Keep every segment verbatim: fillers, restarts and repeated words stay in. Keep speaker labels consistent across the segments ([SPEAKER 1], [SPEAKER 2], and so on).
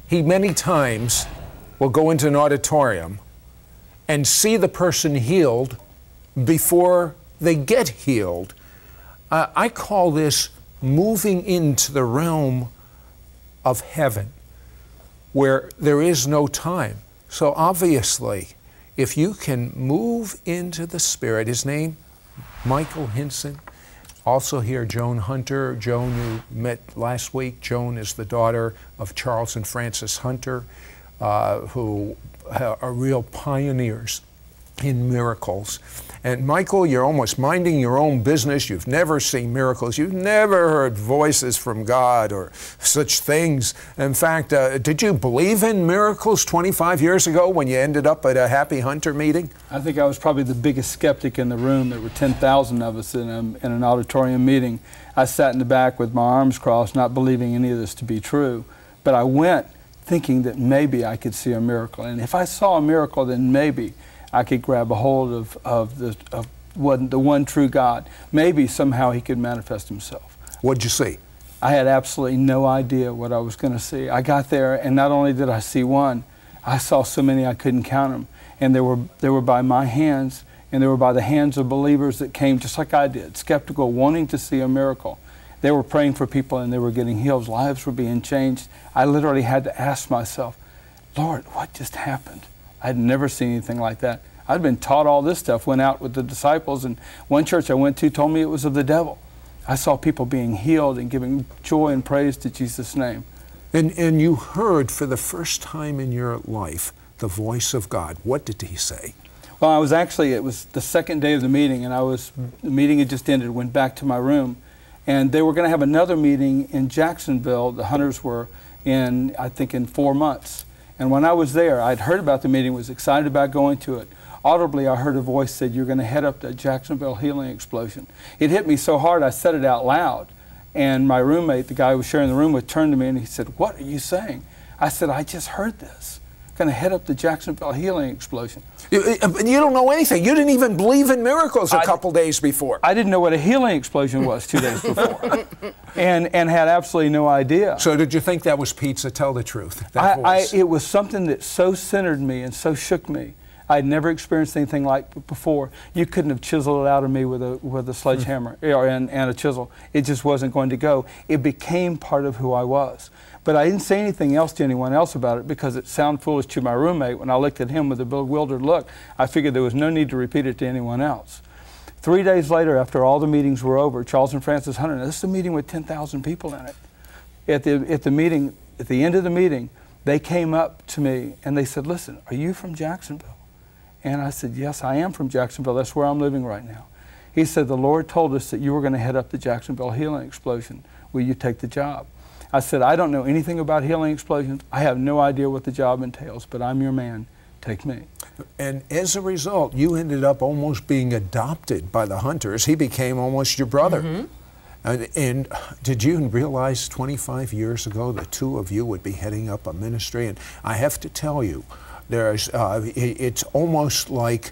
[SPEAKER 1] he many times will go into an auditorium and see the person healed before they get healed. Uh, I call this moving into the realm of heaven, where there is no time. So obviously, if you can move into the Spirit, his name, Michael Hinson. Also here, Joan Hunter. Joan, you met last week. Joan is the daughter of Charles and Frances Hunter, uh, who are real pioneers in miracles. And Michael, you're almost minding your own business. You've never seen miracles. You've never heard voices from God or such things. In fact, uh, did you believe in miracles twenty-five years ago when you ended up at a Happy Hunter meeting?
[SPEAKER 2] I think I was probably the biggest skeptic in the room. There were ten thousand of us in, a, in an auditorium meeting. I sat in the back with my arms crossed, not believing any of this to be true. But I went thinking that maybe I could see a miracle. And if I saw a miracle, then maybe I could grab a hold of, of, the, of one, the one true God. Maybe somehow he could manifest himself.
[SPEAKER 1] What'd you see?
[SPEAKER 2] I had absolutely no idea what I was going to see. I got there, and not only did I see one, I saw so many I couldn't count them. And they were, they were by my hands, and they were by the hands of believers that came just like I did, skeptical, wanting to see a miracle. They were praying for people, and they were getting healed. Lives were being changed. I literally had to ask myself, Lord, what just happened? I'd never seen anything like that. I'd been taught all this stuff, went out with the disciples, and one church I went to told me it was of the devil. I saw people being healed and giving joy and praise to Jesus' name.
[SPEAKER 1] And, and you heard for the first time in your life the voice of God. What did he say?
[SPEAKER 2] Well, I was actually, it was the second day of the meeting, and I was, the meeting had just ended, went back to my room, and they were going to have another meeting in Jacksonville. The Hunters were in, I think, in four months. And when I was there, I'd heard about the meeting, was excited about going to it. Audibly, I heard a voice said, you're going to head up the Jacksonville Healing Explosion. It hit me so hard, I said it out loud. And my roommate, the guy who was sharing the room with, turned to me and he said, what are you saying? I said, I just heard this. Going to head up the Jacksonville Healing Explosion.
[SPEAKER 1] You, you don't know anything. You didn't even believe in miracles a I, couple days before.
[SPEAKER 2] I didn't know what a healing explosion was two days before. and and had absolutely no idea.
[SPEAKER 1] So did you think that was pizza? Tell the truth. That
[SPEAKER 2] I,
[SPEAKER 1] voice.
[SPEAKER 2] I, it was something that so centered me and so shook me. I'd never experienced anything like it before. You couldn't have chiseled it out of me with a with a sledgehammer mm. and, and a chisel. It just wasn't going to go. It became part of who I was. But I didn't say anything else to anyone else about it because it sounded foolish to my roommate. When I looked at him with a bewildered look, I figured there was no need to repeat it to anyone else. Three days later, after all the meetings were over, Charles and Frances Hunter, now this is a meeting with ten thousand people in it. At the, at the meeting, at the end of the meeting, they came up to me and they said, listen, are you from Jacksonville? And I said, yes, I am from Jacksonville. That's where I'm living right now. He said, the Lord told us that you were going to head up the Jacksonville Healing Explosion. Will you take the job? I said, I don't know anything about healing explosions. I have no idea what the job entails, but I'm your man. Take me.
[SPEAKER 1] And as a result, you ended up almost being adopted by the Hunters. He became almost your brother. Mm-hmm. And, and did you realize twenty-five years ago the two of you would be heading up a ministry? And I have to tell you, there's uh, it, it's almost like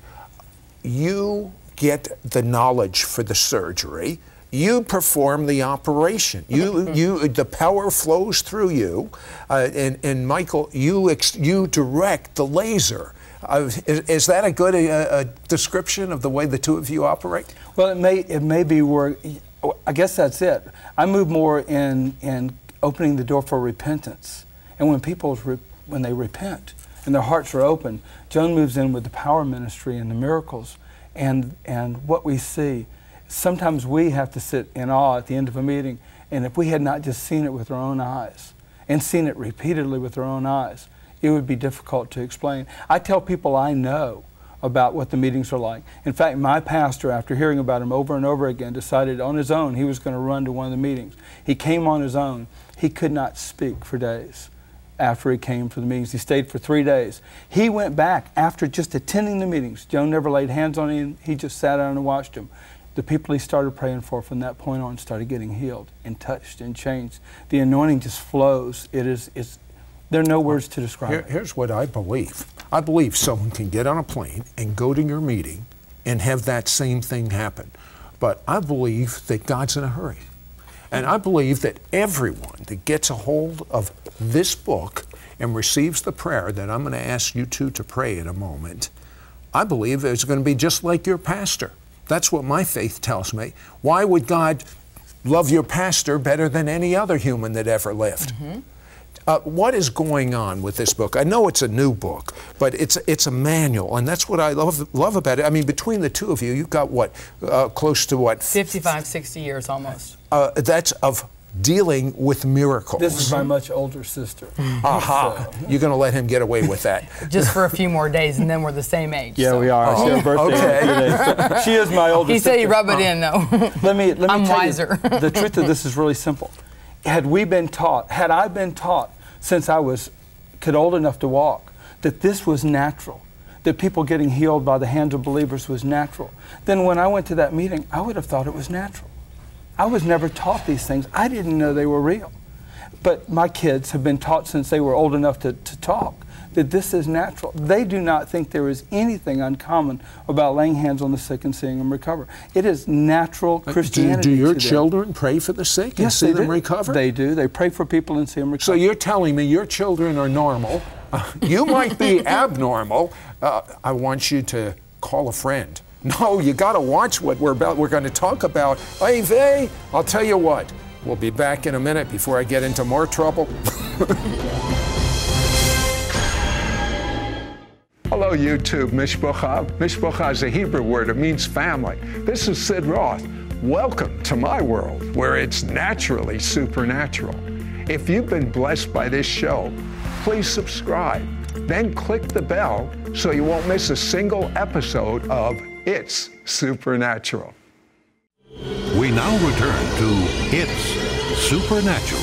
[SPEAKER 1] you get the knowledge for the surgery. You perform the operation. You, you, the power flows through you, uh, and, and Michael, you, ex, you direct the laser. Uh, is, is that a good uh, a description of the way the two of you operate?
[SPEAKER 2] Well, it may, it may be where, I guess that's it. I move more in, in opening the door for repentance, and when people, re, when they repent and their hearts are open, Joan moves in with the power ministry and the miracles, and and what we see. Sometimes we have to sit in awe at the end of a meeting, and if we had not just seen it with our own eyes and seen it repeatedly with our own eyes, it would be difficult to explain. I tell people I know about what the meetings are like. In fact, my pastor, after hearing about him over and over again, decided on his own he was going to run to one of the meetings. He came on his own. He could not speak for days after he came for the meetings. He stayed for three days. He went back after just attending the meetings. Joan never laid hands on him. He just sat down and watched him. The people he started praying for from that point on started getting healed and touched and changed. The anointing just flows. It is, it's, there are no words to describe
[SPEAKER 1] Here,
[SPEAKER 2] it.
[SPEAKER 1] Here's what I believe. I believe someone can get on a plane and go to your meeting and have that same thing happen. But I believe that God's in a hurry. And I believe that everyone that gets a hold of this book and receives the prayer that I'm going to ask you two to pray in a moment, I believe it's going to be just like your pastor. That's what my faith tells me. Why would God love your pastor better than any other human that ever lived? Mm-hmm. Uh, what is going on with this book? I know it's a new book, but it's it's a manual, and that's what I love love about it. I mean, between the two of you, you've got what, uh, close to what?
[SPEAKER 3] fifty-five, sixty years almost.
[SPEAKER 1] Uh, that's of dealing with miracles.
[SPEAKER 2] This is my much older sister.
[SPEAKER 1] Aha! So. You're going to let him get away with that.
[SPEAKER 3] Just for a few more days, and then we're the same age.
[SPEAKER 2] Yeah,
[SPEAKER 3] so.
[SPEAKER 2] we are.
[SPEAKER 1] Oh,
[SPEAKER 2] she has a birthday today. She is my older
[SPEAKER 3] he
[SPEAKER 2] sister.
[SPEAKER 3] said he'd rub it in, though.
[SPEAKER 2] Let me, let me
[SPEAKER 3] I'm
[SPEAKER 2] tell
[SPEAKER 3] wiser.
[SPEAKER 2] you, the truth of this is really simple. Had we been taught, had I been taught since I was kid old enough to walk, that this was natural, that people getting healed by the hands of believers was natural, then when I went to that meeting, I would have thought it was natural. I was never taught these things. I didn't know they were real. But my kids have been taught since they were old enough to, to talk that this is natural. They do not think there is anything uncommon about laying hands on the sick and seeing them recover. It is natural Christianity.
[SPEAKER 1] Do, do your
[SPEAKER 2] to
[SPEAKER 1] children
[SPEAKER 2] them.
[SPEAKER 1] pray for the sick and
[SPEAKER 2] yes,
[SPEAKER 1] see
[SPEAKER 2] they
[SPEAKER 1] them
[SPEAKER 2] do.
[SPEAKER 1] recover?
[SPEAKER 2] They do. They pray for people and see them recover.
[SPEAKER 1] So you're telling me your children are normal. Uh, you might be abnormal. Uh, I want you to call a friend. No, you got to watch what we're about. We're going to talk about. Hey, Vay, I'll tell you what. We'll be back in a minute before I get into more trouble. Hello, YouTube. Mishpacha. Mishpacha is a Hebrew word. It means family. This is Sid Roth. Welcome to my world, where it's naturally supernatural. If you've been blessed by this show, please subscribe. Then click the bell so you won't miss a single episode of It's Supernatural.
[SPEAKER 4] We now return to It's Supernatural.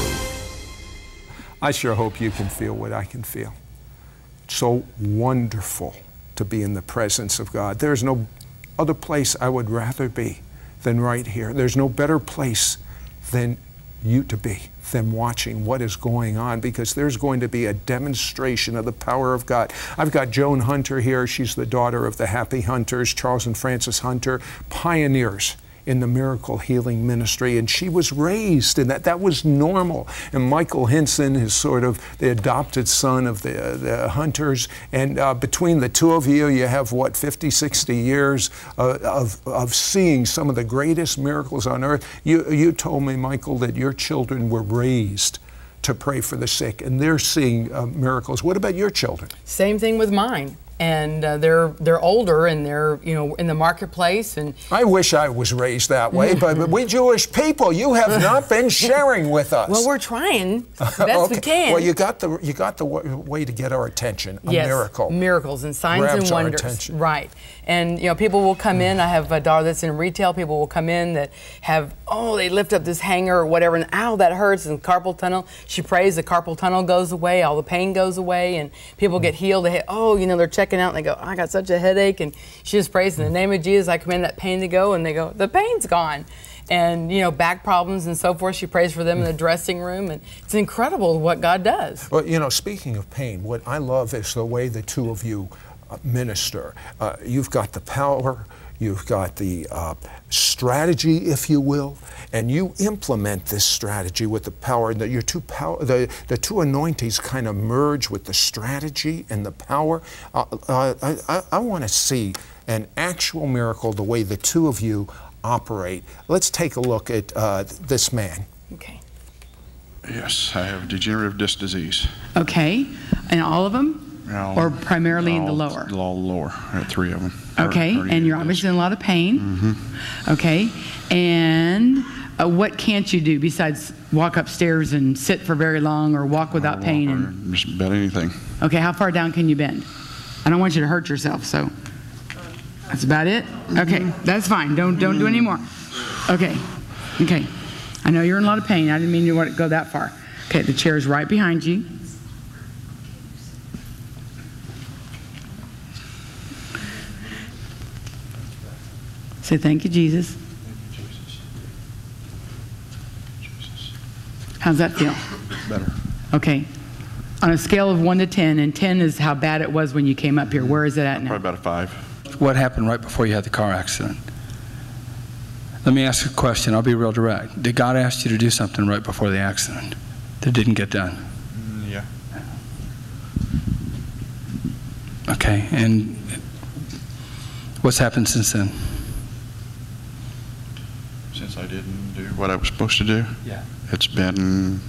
[SPEAKER 1] I sure hope you can feel what I can feel. It's so wonderful to be in the presence of God. There's no other place I would rather be than right here. There's no better place than you to be, than watching what is going on, because there's going to be a demonstration of the power of God. I've got Joan Hunter here. She's the daughter of the Happy Hunters, Charles and Frances Hunter, pioneers in the miracle healing ministry, and she was raised in that. That was normal. And Michael Hinson is sort of the adopted son of the, uh, the Hunters, and uh, between the two of you, you have, what, fifty, sixty years uh, of, of seeing some of the greatest miracles on earth. You, you told me, Michael, that your children were raised to pray for the sick, and they're seeing uh, miracles. What about your children?
[SPEAKER 3] Same thing with mine. And uh, they're they're older, and they're, you know, in the marketplace. And
[SPEAKER 1] I wish I was raised that way, but, but we Jewish people, you have not been sharing with us.
[SPEAKER 3] Well, we're trying best
[SPEAKER 1] okay.
[SPEAKER 3] we can.
[SPEAKER 1] Well, you got the you got the w- way to get our attention. A
[SPEAKER 3] yes,
[SPEAKER 1] miracle.
[SPEAKER 3] Miracles and signs
[SPEAKER 1] Grabs
[SPEAKER 3] and wonders.
[SPEAKER 1] Our attention.
[SPEAKER 3] Right. And you know, people will come in. I have a daughter that's in retail. People will come in that have, oh, they lift up this hanger or whatever, and ow, that hurts. And carpal tunnel. She prays, the carpal tunnel goes away, all the pain goes away, and people get healed. They, oh, you know, they're checking out, and they go, I got such a headache, and she just prays in the name of Jesus. I command that pain to go, and they go, the pain's gone. And you know, back problems and so forth. She prays for them in the dressing room, and it's incredible what God does.
[SPEAKER 1] Well, you know, speaking of pain, what I love is the way the two of you uh, minister. Uh, you've got the power. You've got the uh, strategy, if you will, and you implement this strategy with the power. That your two power, the the two anointings kind of merge with the strategy and the power. Uh, uh, I, I, I want to see an actual miracle the way the two of you operate. Let's take a look at uh, this man.
[SPEAKER 3] Okay.
[SPEAKER 5] Yes, I have degenerative disc disease.
[SPEAKER 6] Okay, and all of them?
[SPEAKER 5] Now,
[SPEAKER 6] or primarily in the
[SPEAKER 5] all-
[SPEAKER 6] lower?
[SPEAKER 5] All lower. I have three of them.
[SPEAKER 6] Okay,
[SPEAKER 5] Or- or
[SPEAKER 6] and you're
[SPEAKER 5] disc.
[SPEAKER 6] obviously in a lot of pain. Mm-hmm. Okay, and uh, what can't you do besides walk upstairs and sit for very long, or walk without
[SPEAKER 5] Or
[SPEAKER 6] pain?
[SPEAKER 5] walk or
[SPEAKER 6] And,
[SPEAKER 5] Just about anything.
[SPEAKER 6] okay, how far down can you bend? I don't want you to hurt yourself, so that's about it? Okay, that's fine. Don't don't do any more. Okay, okay. I know you're in a lot of pain. I didn't mean you want to go that far. Okay, the chair is right behind you. Say thank you, Jesus. How's that feel?
[SPEAKER 5] Better.
[SPEAKER 6] Okay. On a scale of one to ten, and ten is how bad it was when you came up here, where is it at now?
[SPEAKER 5] Probably about a five.
[SPEAKER 2] What happened right before you had the car accident? Let me ask you a question. I'll be real direct. Did God ask you to do something right before the accident that didn't get done?
[SPEAKER 5] Mm, Yeah.
[SPEAKER 2] Okay, and what's happened since then?
[SPEAKER 5] Since I didn't do what I was supposed to do,
[SPEAKER 2] Yeah.
[SPEAKER 5] it's been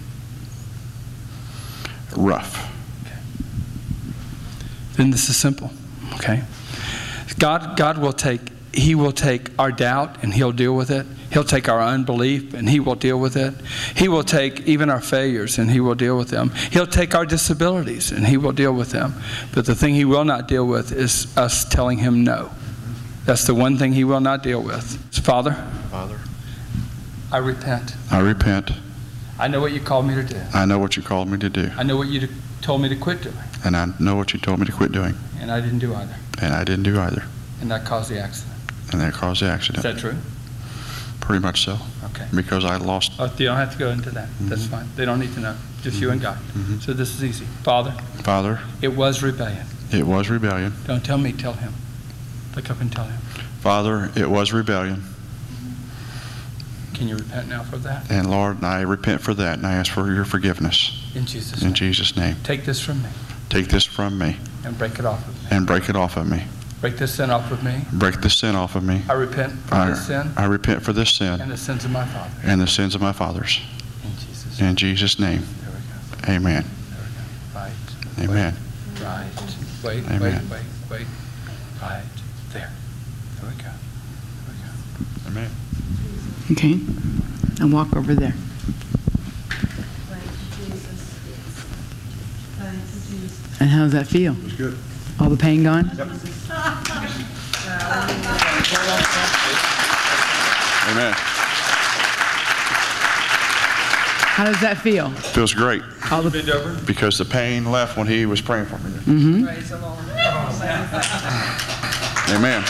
[SPEAKER 5] rough.
[SPEAKER 2] Okay. Then this is simple, okay? God, God will take, He will take our doubt and He'll deal with it. He'll take our unbelief and He will deal with it. He will take even our failures and He will deal with them. He'll take our disabilities and He will deal with them. But the thing He will not deal with is us telling Him no. That's the one thing He will not deal with. Father,
[SPEAKER 5] Father,
[SPEAKER 2] I repent.
[SPEAKER 5] I repent.
[SPEAKER 2] I know what you called me to do.
[SPEAKER 5] I know what you called me to do,
[SPEAKER 2] I know what you told me to quit doing,
[SPEAKER 5] and I know what you told me to quit doing,
[SPEAKER 2] and I didn't do either.
[SPEAKER 5] and I didn't do either,
[SPEAKER 2] And that caused the accident.
[SPEAKER 5] and that caused the
[SPEAKER 2] Is
[SPEAKER 5] accident.
[SPEAKER 2] that true?
[SPEAKER 5] Pretty much so,
[SPEAKER 2] Okay.
[SPEAKER 5] because I lost.
[SPEAKER 2] Oh, you don't have to go into that. That's fine. They don't need to know. Just you and God. So this is easy. Father,
[SPEAKER 5] Father,
[SPEAKER 2] it was rebellion.
[SPEAKER 5] it was rebellion.
[SPEAKER 2] Don't tell me, tell Him. Look up and tell Him.
[SPEAKER 5] Father, it was rebellion.
[SPEAKER 2] Can you repent now for that?
[SPEAKER 5] And Lord, I repent for that, and I ask for your forgiveness.
[SPEAKER 2] In Jesus'
[SPEAKER 5] In
[SPEAKER 2] name.
[SPEAKER 5] Jesus' name.
[SPEAKER 2] Take this from me
[SPEAKER 5] Take this from me
[SPEAKER 2] and break it off of me.
[SPEAKER 5] and break it off of me.
[SPEAKER 2] Break this sin off of me.
[SPEAKER 5] Break this sin off of me.
[SPEAKER 2] I repent for
[SPEAKER 5] I,
[SPEAKER 2] this sin
[SPEAKER 5] I repent for this sin
[SPEAKER 2] and the sins of my father.
[SPEAKER 5] and the sins of my fathers.
[SPEAKER 2] In Jesus' name.
[SPEAKER 5] In Jesus' name.
[SPEAKER 2] There we go.
[SPEAKER 5] Amen.
[SPEAKER 2] There we go. Right.
[SPEAKER 5] Amen.
[SPEAKER 2] Wait. Right. Wait,
[SPEAKER 5] Amen.
[SPEAKER 2] wait, wait, wait. Right. There. There we go. There we go.
[SPEAKER 5] Amen.
[SPEAKER 6] Okay. And walk over there.
[SPEAKER 7] Thank you, Jesus. Thank you, Jesus.
[SPEAKER 6] And how does that feel?
[SPEAKER 5] It was good.
[SPEAKER 6] All the pain gone?
[SPEAKER 5] Yep. Amen.
[SPEAKER 6] How does that feel?
[SPEAKER 5] Feels great
[SPEAKER 6] All the
[SPEAKER 2] Bend over.
[SPEAKER 5] because the pain left when he was praying for me.
[SPEAKER 6] Mm-hmm.
[SPEAKER 7] Praise the Lord.
[SPEAKER 5] Amen.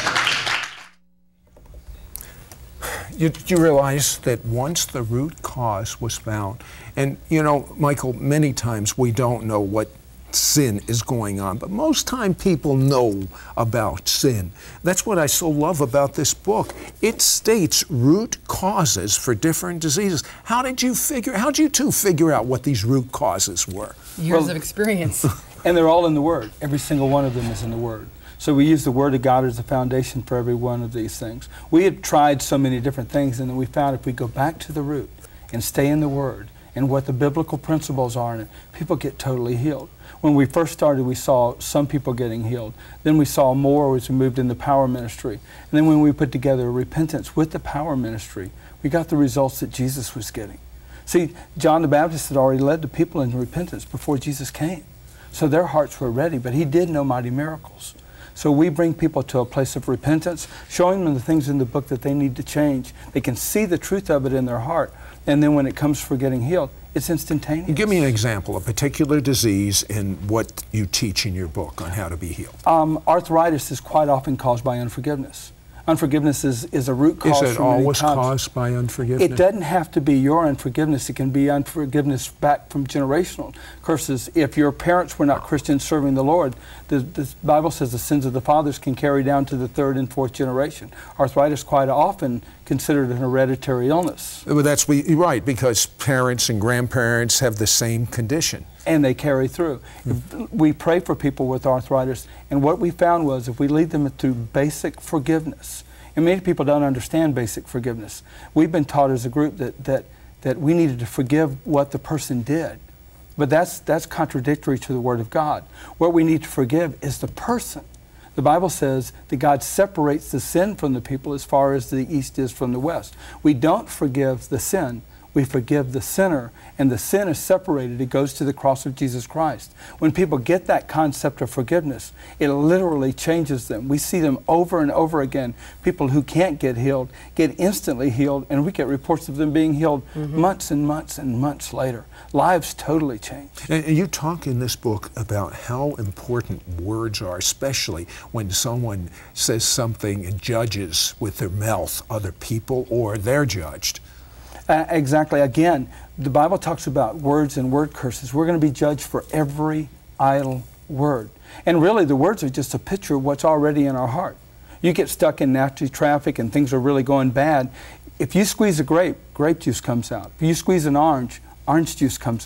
[SPEAKER 1] You, you realize that once the root cause was found, and you know, Michael, many times we don't know what sin is going on, but most time people know about sin. That's what I so love about this book. It states root causes for different diseases. How did you figure, how did you two figure out what these root causes were?
[SPEAKER 3] Years
[SPEAKER 2] Well-
[SPEAKER 3] of experience.
[SPEAKER 2] And they're all in the Word. Every single one of them is in the Word. So we use the Word of God as the foundation for every one of these things. We had tried so many different things, and then we found if we go back to the root and stay in the Word and what the biblical principles are in it, people get totally healed. When we first started, we saw some people getting healed. Then we saw more as we moved into power ministry. And then when we put together repentance with the power ministry, we got the results that Jesus was getting. See, John the Baptist had already led the people into repentance before Jesus came. So their hearts were ready, but he did no mighty miracles. So we bring people to a place of repentance, showing them the things in the book that they need to change. They can see the truth of it in their heart. And then when it comes for getting healed, it's instantaneous.
[SPEAKER 1] Give me an example, a particular disease and what you teach in your book on how to be healed.
[SPEAKER 2] Um, arthritis is quite often caused by unforgiveness. Unforgiveness is, is a root cause.
[SPEAKER 1] Is it
[SPEAKER 2] for many
[SPEAKER 1] always
[SPEAKER 2] times.
[SPEAKER 1] caused by unforgiveness?
[SPEAKER 2] It doesn't have to be your unforgiveness. It can be unforgiveness back from generational curses. If your parents were not Christians serving the Lord, the, the Bible says the sins of the fathers can carry down to the third and fourth generation. Arthritis quite often considered an hereditary illness.
[SPEAKER 1] Well, that's we- you're right, because parents and grandparents have the same condition.
[SPEAKER 2] And they carry through. If we pray for people with arthritis, and what we found was if we lead them through basic forgiveness, and many people don't understand basic forgiveness. We've been taught as a group that that that we needed to forgive what the person did, but that's that's contradictory to the Word of God. What we need to forgive is the person. The Bible says that God separates the sin from the people as far as the east is from the west. We don't forgive the sin. We forgive the sinner, and the sin is separated. It goes to the cross of Jesus Christ. When people get that concept of forgiveness, it literally changes them. We see them over and over again. People who can't get healed get instantly healed, and we get reports of them being healed mm-hmm. months and months and months later. Lives totally change.
[SPEAKER 1] And you talk in this book about how important words are, especially when someone says something and judges with their mouth other people or they're judged.
[SPEAKER 2] Uh, exactly. Again, the Bible talks about words and word curses. We're going to be judged for every idle word. And really, the words are just a picture of what's already in our heart. You get stuck in nasty traffic and things are really going bad. If you squeeze a grape, grape juice comes out. If you squeeze an orange, orange juice comes out.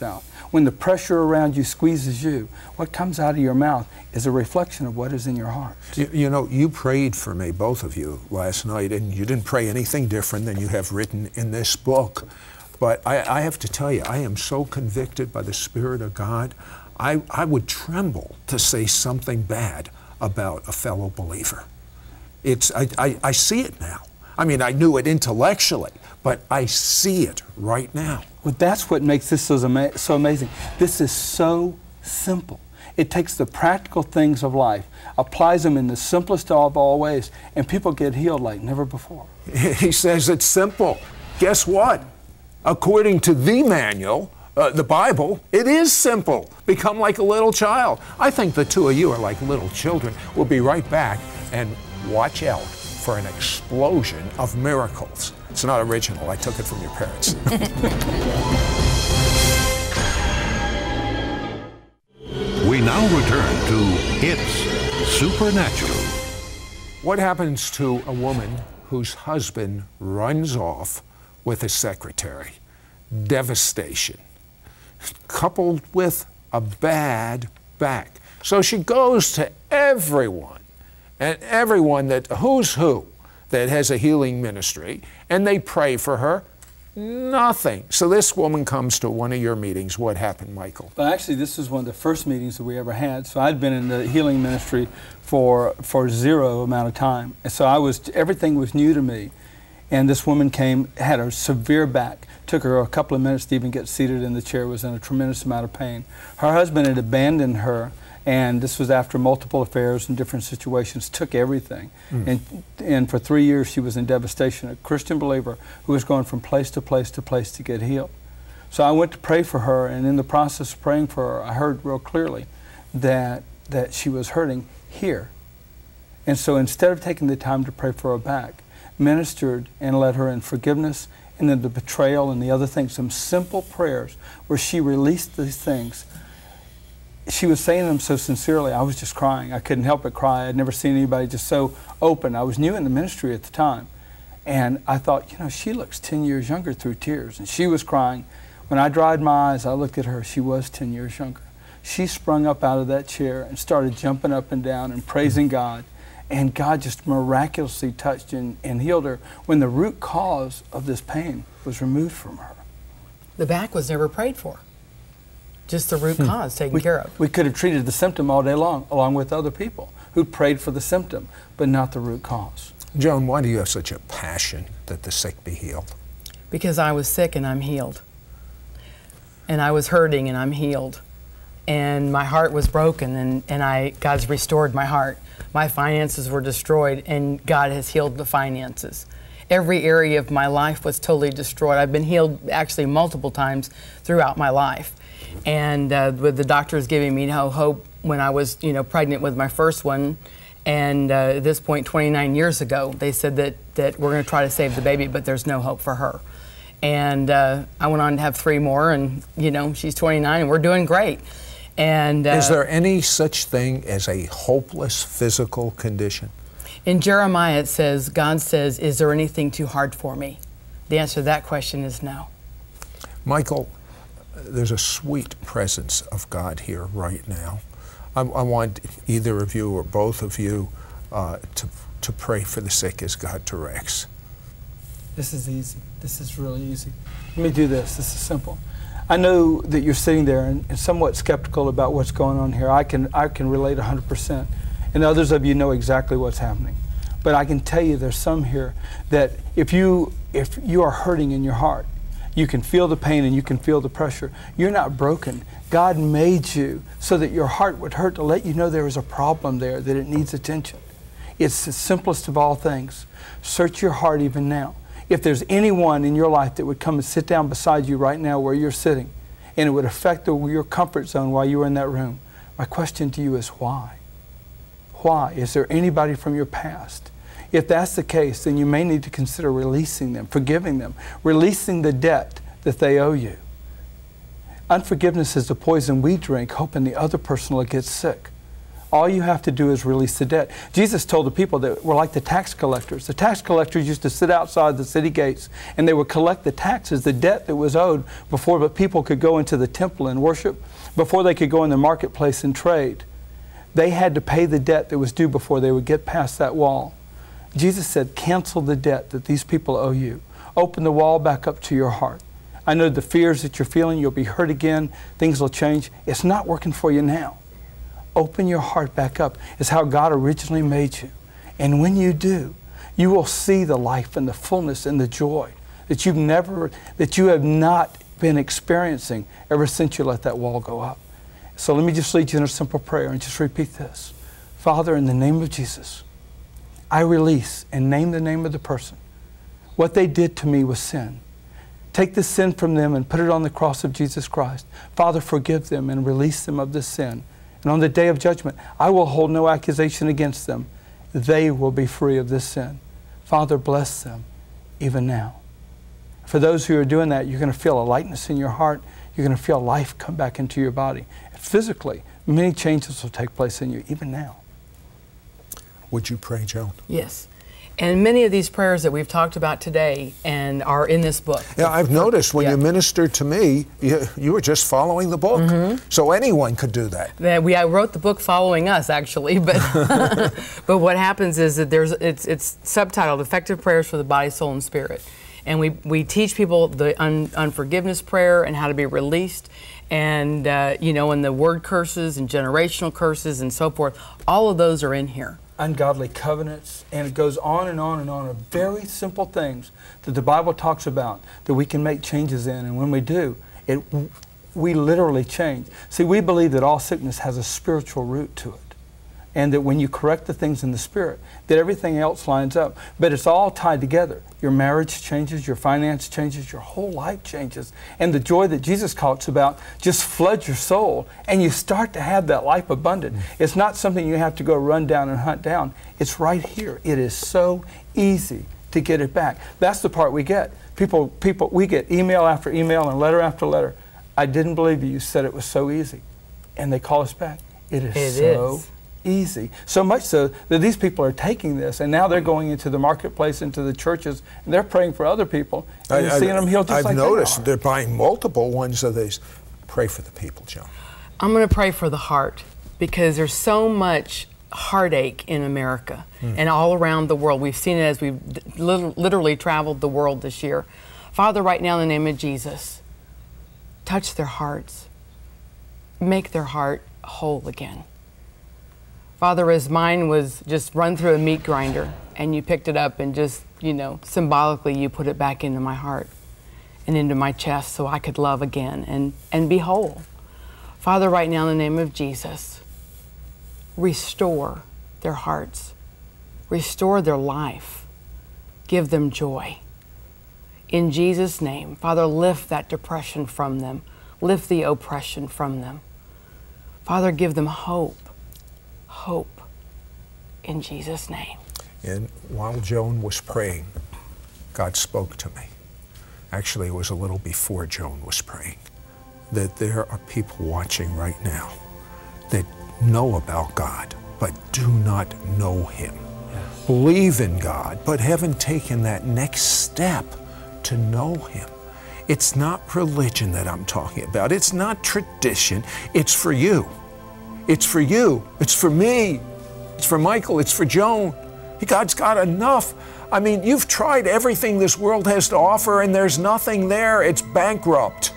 [SPEAKER 2] When the pressure around you squeezes you, what comes out of your mouth is a reflection of what is in your heart.
[SPEAKER 1] You, you know, you prayed for me, both of you, last night, and you didn't pray anything different than you have written in this book. But I, I have to tell you, I am so convicted by the Spirit of God, I, I would tremble to say something bad about a fellow believer. It's, I, I, I see it now. I mean, I knew it intellectually, but I see it right now.
[SPEAKER 2] Well, that's what makes this so, ama- so amazing. This is so simple. It takes the practical things of life, applies them in the simplest of all ways, and people get healed like never before.
[SPEAKER 1] He says it's simple. Guess what? According to the manual, uh, the Bible, it is simple. Become like a little child. I think the two of you are like little children. We'll be right back, and watch out for an explosion of miracles. It's not original. I took it from your parents.
[SPEAKER 4] We now return to It's Supernatural.
[SPEAKER 1] What happens to a woman whose husband runs off with a secretary? Devastation, coupled with a bad back. So she goes to everyone, and everyone that, who's who, that has a healing ministry, and they pray for her. Nothing. So this woman comes to one of your meetings. What happened, Michael?
[SPEAKER 2] Well, actually, this was one of the first meetings that we ever had. So I'd been in the healing ministry for for zero amount of time, and so I was everything was new to me. And this woman came, had a severe back. Took her a couple of minutes to even get seated in the chair. Was in a tremendous amount of pain. Her husband had abandoned her, and this was after multiple affairs and different situations. Took everything, mm. and and for three years she was in devastation. A Christian believer who was going from place to place to place to get healed. So I went to pray for her, and in the process of praying for her, I heard real clearly that that she was hurting here. And so instead of taking the time to pray for her back, ministered and led her in forgiveness, and then the betrayal and the other things, some simple prayers where she released these things. She was saying them so sincerely, I was just crying. I couldn't help but cry. I'd never seen anybody just so open. I was new in the ministry at the time. And I thought, you know, she looks ten years younger through tears. And she was crying. When I dried my eyes, I looked at her. She was ten years younger. She sprung up out of that chair and started jumping up and down and praising God. And God just miraculously touched and, and healed her when the root cause of this pain was removed from her.
[SPEAKER 3] The back was never prayed for. Just the root cause taken
[SPEAKER 2] we,
[SPEAKER 3] care of.
[SPEAKER 2] We could have treated the symptom all day long, along with other people who prayed for the symptom, but not the root cause.
[SPEAKER 1] Joan, why do you have such a passion that the sick be healed?
[SPEAKER 3] Because I was sick and I'm healed. And I was hurting and I'm healed. And my heart was broken, and, and I God's restored my heart. My finances were destroyed, and God has healed the finances. Every area of my life was totally destroyed. I've been healed actually multiple times throughout my life. And uh, with the doctors giving me no hope when I was, you know, pregnant with my first one, and uh, at this point, twenty-nine years ago, they said that, that we're going to try to save the baby, but there's no hope for her. And uh, I went on to have three more, and, you know, she's twenty-nine, and we're doing great. And uh,
[SPEAKER 1] is there any such thing as a hopeless physical condition?
[SPEAKER 3] In Jeremiah it says, God says, is there anything too hard for me? The answer to that question is no.
[SPEAKER 1] Michael, there's a sweet presence of God here right now. I, I want either of you or both of you uh, to, to pray for the sick as God directs.
[SPEAKER 2] This is easy. This is really easy. Let me do this. This is simple. I know that you're sitting there and, and somewhat skeptical about what's going on here. I can I can relate one hundred percent. And others of you know exactly what's happening. But I can tell you there's some here that if you if you are hurting in your heart, you can feel the pain and you can feel the pressure. You're not broken. God made you so that your heart would hurt to let you know there is a problem there, that it needs attention. It's the simplest of all things. Search your heart even now. If there's anyone in your life that would come and sit down beside you right now where you're sitting, and it would affect the, your comfort zone while you were in that room, my question to you is why? Why? Is there anybody from your past? If that's the case, then you may need to consider releasing them, forgiving them, releasing the debt that they owe you. Unforgiveness is the poison we drink, hoping the other person will get sick. All you have to do is release the debt. Jesus told the people that were like the tax collectors. The tax collectors used to sit outside the city gates, and they would collect the taxes, the debt that was owed, before the people could go into the temple and worship, before they could go in the marketplace and trade. They had to pay the debt that was due before they would get past that wall. Jesus said, cancel the debt that these people owe you. Open the wall back up to your heart. I know the fears that you're feeling, you'll be hurt again, things will change. It's not working for you now. Open your heart back up. It's how God originally made you. And when you do, you will see the life and the fullness and the joy that you've never, that you have not been experiencing ever since you let that wall go up. So let me just lead you in a simple prayer and just repeat this. Father, in the name of Jesus, I release and name the name of the person. What they did to me was sin. Take the sin from them and put it on the cross of Jesus Christ. Father, forgive them and release them of this sin. And on the day of judgment, I will hold no accusation against them. They will be free of this sin. Father, bless them even now. For those who are doing that, you're going to feel a lightness in your heart. You're going to feel life come back into your body. Physically, many changes will take place in you even now.
[SPEAKER 1] Would you pray, Joan?
[SPEAKER 3] Yes. And many of these prayers that we've talked about today and are in this book.
[SPEAKER 1] Yeah, I've noticed when
[SPEAKER 3] yeah.
[SPEAKER 1] you ministered to me, you, you were just following the book.
[SPEAKER 3] Mm-hmm.
[SPEAKER 1] So anyone could do that.
[SPEAKER 3] Yeah, we I wrote the book following us, actually, but but what happens is that there's it's it's subtitled "Effective Prayers for the Body, Soul, and Spirit," and we we teach people the un, unforgiveness prayer and how to be released, and uh, you know, and the word curses and generational curses and so forth. All of those are in here.
[SPEAKER 2] Ungodly covenants, and it goes on and on and on of very simple things that the Bible talks about that we can make changes in, and when we do, it we literally change. See, we believe that all sickness has a spiritual root to it, and that when you correct the things in the spirit, that everything else lines up, but it's all tied together. Your marriage changes, your finance changes, your whole life changes, and the joy that Jesus talks about just floods your soul, and you start to have that life abundant. Mm-hmm. It's not something you have to go run down and hunt down. It's right here. It is so easy to get it back. That's the part we get. People, people, we get email after email and letter after letter. I didn't believe you. You said it was so easy, and they call us back. It is
[SPEAKER 3] it
[SPEAKER 2] so
[SPEAKER 3] is.
[SPEAKER 2] easy. So much so that these people are taking this, and now they're going into the marketplace, into the churches, and they're praying for other people, and
[SPEAKER 1] I,
[SPEAKER 2] seeing
[SPEAKER 1] I,
[SPEAKER 2] them healed just
[SPEAKER 1] I've
[SPEAKER 2] like
[SPEAKER 1] noticed
[SPEAKER 2] they are.
[SPEAKER 1] they're buying multiple ones of these. Pray for the people, Joan.
[SPEAKER 3] I'm going to pray for the heart, because there's so much heartache in America mm. and all around the world. We've seen it as we've literally traveled the world this year. Father, right now in the name of Jesus, touch their hearts. Make their heart whole again. Father, as mine was just run through a meat grinder, and you picked it up and just, you know, symbolically you put it back into my heart and into my chest so I could love again and, and be whole. Father, right now in the name of Jesus, restore their hearts, restore their life, give them joy. In Jesus' name, Father, lift that depression from them, lift the oppression from them. Father, give them hope. Hope in Jesus' name.
[SPEAKER 1] And while Joan was praying, God spoke to me. Actually, it was a little before Joan was praying, that there are people watching right now that know about God, but do not know Him. Yes. Believe in God, but haven't taken that next step to know Him. It's not religion that I'm talking about. It's not tradition. It's for you. It's for you. It's for me. It's for Michael. It's for Joan. God's got enough. I mean, you've tried everything this world has to offer, and there's nothing there. It's bankrupt.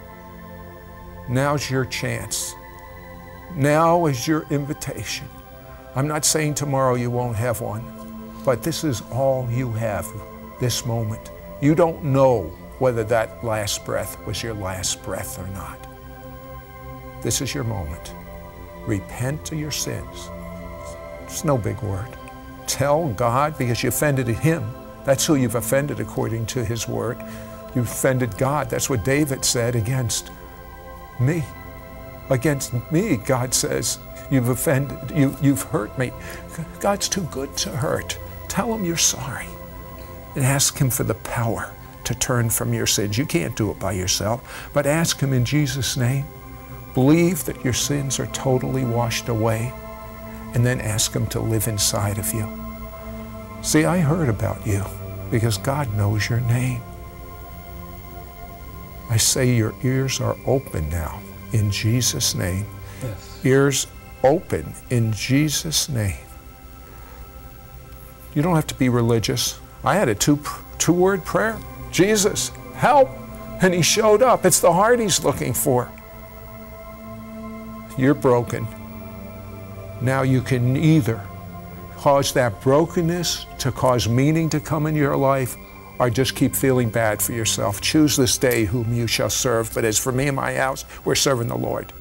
[SPEAKER 1] Now's your chance. Now is your invitation. I'm not saying tomorrow you won't have one, but this is all you have this moment. You don't know whether that last breath was your last breath or not. This is your moment. Repent of your sins. It's no big word. Tell God, because you offended Him. That's who you've offended according to His word. You offended God. That's what David said against me. Against me, God says, you've offended, you, you've hurt me. God's too good to hurt. Tell Him you're sorry and ask Him for the power to turn from your sins. You can't do it by yourself, but ask Him in Jesus' name. Believe that your sins are totally washed away and then ask Him to live inside of you. See, I heard about you because God knows your name. I say your ears are open now in Jesus' name.
[SPEAKER 2] Yes.
[SPEAKER 1] Ears open in Jesus' name. You don't have to be religious. I had a two, two-word prayer. Jesus, help! And He showed up. It's the heart He's looking for. You're broken. Now you can either cause that brokenness to cause meaning to come into your life, or just keep feeling bad for yourself. Choose this day whom you shall serve. But as for me and my house, we're serving the Lord.